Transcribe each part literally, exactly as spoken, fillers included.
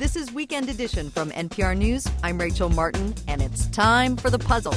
This is Weekend Edition from N P R News. I'm Rachel Martin, and it's time for the puzzle.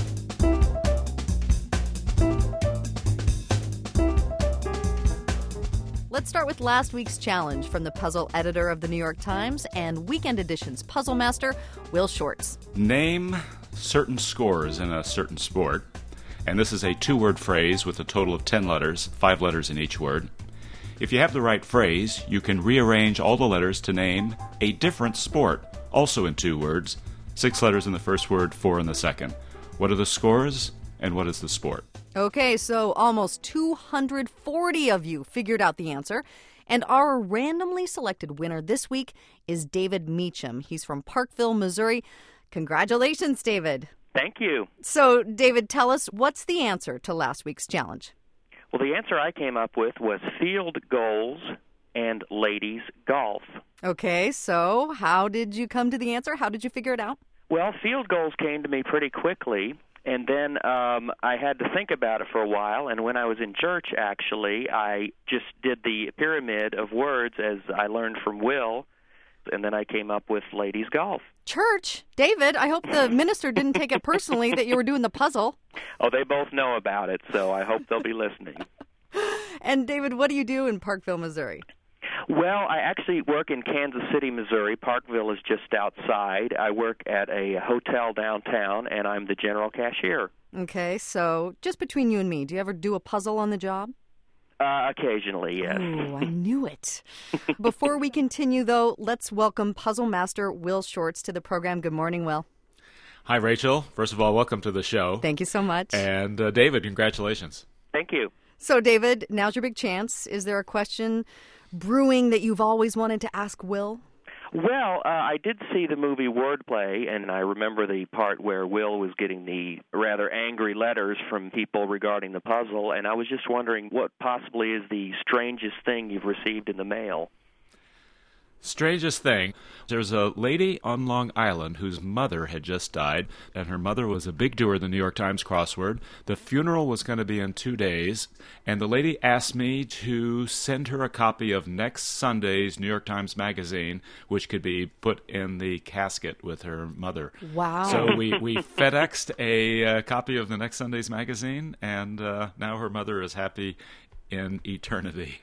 Let's start with last week's challenge from the puzzle editor of the New York Times and Weekend Edition's puzzle master, Will Shortz. Name certain scores in a certain sport. And this is a two-word phrase with a total of ten letters, five letters in each word. If you have the right phrase, you can rearrange all the letters to name a different sport, also in two words, six letters in the first word, four in the second. What are the scores, and what is the sport? Okay, so almost two hundred forty of you figured out the answer. And our randomly selected winner this week is David Meacham. He's from Parkville, Missouri. Congratulations, David. Thank you. So, David, tell us, what's the answer to last week's challenge? Well, the answer I came up with was field goals and ladies golf. Okay, so how did you come to the answer? How did you figure it out? Well, field goals came to me pretty quickly, and then um, I had to think about it for a while, and when I was in church, actually, I just did the pyramid of words as I learned from Will, and then I came up with ladies golf. Church? David, I hope the minister didn't take it personally that you were doing the puzzle. Oh, they both know about it, so I hope they'll be listening. And, David, what do you do in Parkville, Missouri? Well, I actually work in Kansas City, Missouri. Parkville is just outside. I work at a hotel downtown, and I'm the general cashier. Okay, so just between you and me, do you ever do a puzzle on the job? Uh, occasionally, yes. Oh, I knew it. Before we continue, though, let's welcome puzzle master Will Shortz to the program. Good morning, Will. Hi, Rachel. First of all, welcome to the show. Thank you so much. And uh, David, congratulations. Thank you. So, David, now's your big chance. Is there a question brewing that you've always wanted to ask Will? Well, uh, I did see the movie Wordplay, and I remember the part where Will was getting the rather angry letters from people regarding the puzzle, and I was just wondering what possibly is the strangest thing you've received in the mail. Strangest thing, there's a lady on Long Island whose mother had just died, and her mother was a big doer of the New York Times crossword. The funeral was going to be in two days, and the lady asked me to send her a copy of next Sunday's New York Times Magazine, which could be put in the casket with her mother. Wow. So we, we FedExed a uh, copy of the next Sunday's magazine, and uh, now her mother is happy in eternity.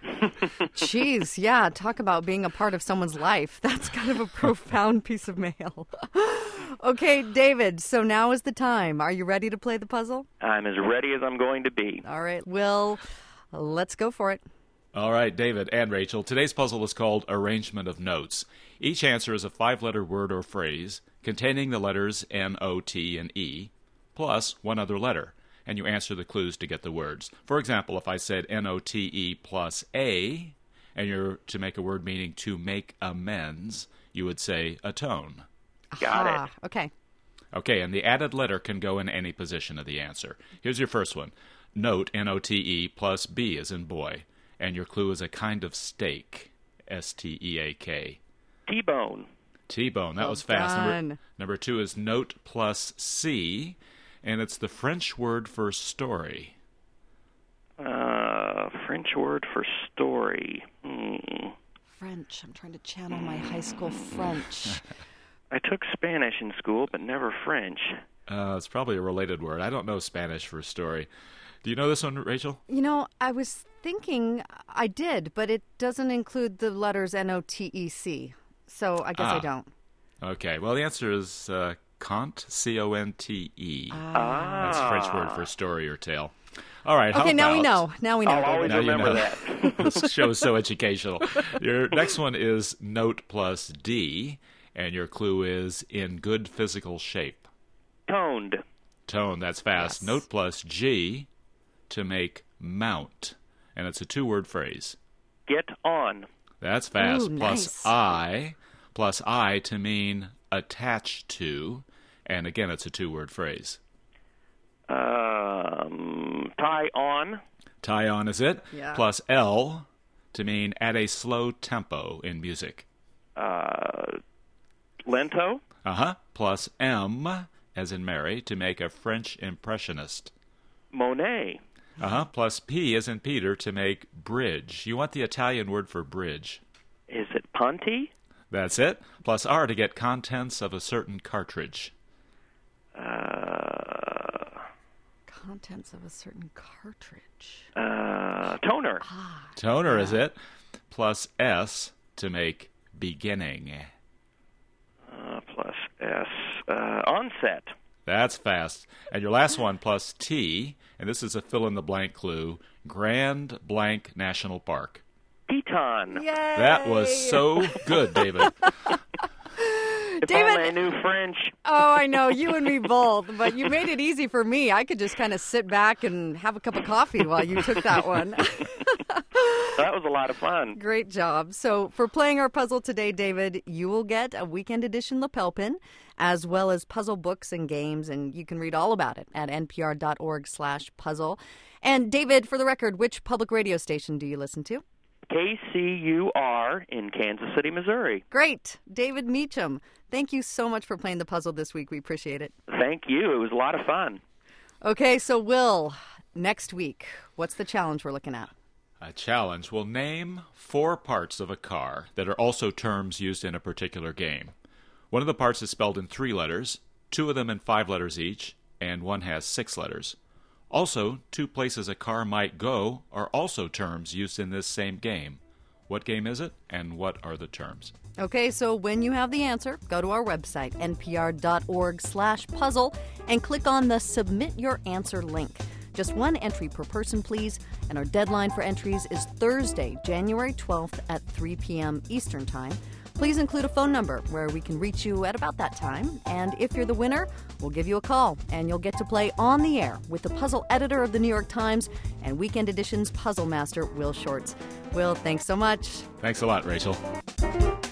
Jeez, yeah, talk about being a part of someone's life. That's kind of a profound piece of mail. Okay, David, so now is the time. Are you ready to play the puzzle? I'm as ready as I'm going to be. All right, Will, let's go for it. All right, David and Rachel, today's puzzle is called Arrangement of Notes. Each answer is a five-letter word or phrase containing the letters N, O, T, and E, plus one other letter. And you answer the clues to get the words. For example, if I said N O T E plus A, and you're to make a word meaning to make amends, you would say atone. Got Aha, it. Okay. Okay, and the added letter can go in any position of the answer. Here's your first one. Note, N O T E plus B as in boy. And your clue is a kind of steak, S T E A K. T-bone. T-bone, that Well was fast. done. Number, number two is note plus C, and it's the French word for story. Uh, French word for story. Hmm. French. I'm trying to channel my high school French. I took Spanish in school, but never French. Uh, it's probably a related word. I don't know Spanish for story. Do you know this one, Rachel? You know, I was thinking I did, but it doesn't include the letters N O T E C. So I guess Ah. I don't. Okay, well, the answer is uh, conte, C O N T E. Ah. That's a French word for story or tale. All right, how Okay, now we about- know. Now we know. I'll always David. Now you remember know. that. This show is so educational. Your next one is note plus D, and your clue is in good physical shape. Toned. Tone, that's fast. Yes. Note plus G to make mount, and it's a two-word phrase. Get on. That's fast. Ooh, plus nice. I, plus I to mean attached to, and again, it's a two-word phrase. Um, tie on. Tie on is it? Yeah. Plus L to mean at a slow tempo in music. Uh, lento. Uh-huh. Plus M, as in Mary, to make a French impressionist. Monet. Uh-huh. Plus P, as in Peter, to make bridge. You want the Italian word for bridge. Is it Ponte? That's it. Plus R to get contents of a certain cartridge. Uh, Contents of a certain cartridge. uh, toner. Ah, Toner yeah. is it. Plus S to make beginning. Uh, plus S. Uh, onset. That's fast. And your last one, plus T, and this is a fill-in-the-blank clue, Grand Blank National Park. Teton. Yay! That was so good, David. If David- only I knew French. Oh, I know, you and me both, but you made it easy for me. I could just kind of sit back and have a cup of coffee while you took that one. That was a lot of fun. Great job. So for playing our puzzle today, David, you will get a weekend edition lapel pin, as well as puzzle books and games, and you can read all about it at npr.org slash puzzle. And David, for the record, which public radio station do you listen to? K C U R in Kansas City, Missouri. Great. David Meacham, thank you so much for playing the puzzle this week. We appreciate it. Thank you. It was a lot of fun. Okay, so Will, next week, what's the challenge we're looking at? A challenge will name four parts of a car that are also terms used in a particular game. One of the parts is spelled in three letters, two of them in five letters each, and one has six letters. Also, two places a car might go are also terms used in this same game. What game is it, and what are the terms? Okay, so when you have the answer, go to our website, npr.org slash puzzle, and click on the Submit Your Answer link. Just one entry per person, please, and our deadline for entries is Thursday, January twelfth at three p.m. Eastern Time. Please include a phone number where we can reach you at about that time, and if you're the winner, we'll give you a call, and you'll get to play on the air with the puzzle editor of the New York Times and Weekend Edition's puzzle master, Will Shortz. Will, thanks so much. Thanks a lot, Rachel.